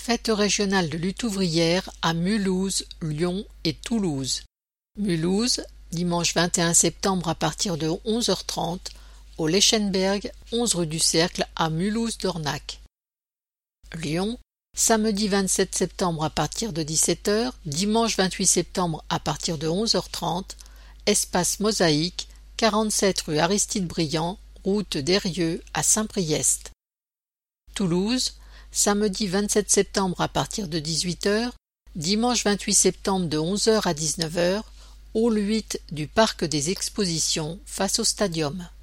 Fête régionale de lutte ouvrière à Mulhouse, Lyon et Toulouse. Mulhouse, dimanche 21 septembre à partir de 11h30, au Leschenberg, 11 rue du Cercle à Mulhouse-Dornac. Lyon, samedi 27 septembre à partir de 17h, dimanche 28 septembre à partir de 11h30, espace Mosaïque, 47 rue Aristide Briand, route d'Eyrieux à Saint-Priest. Toulouse, samedi 27 septembre à partir de 18h, dimanche 28 septembre de 11h à 19h, hall 8 du Parc des Expositions face au Stadium.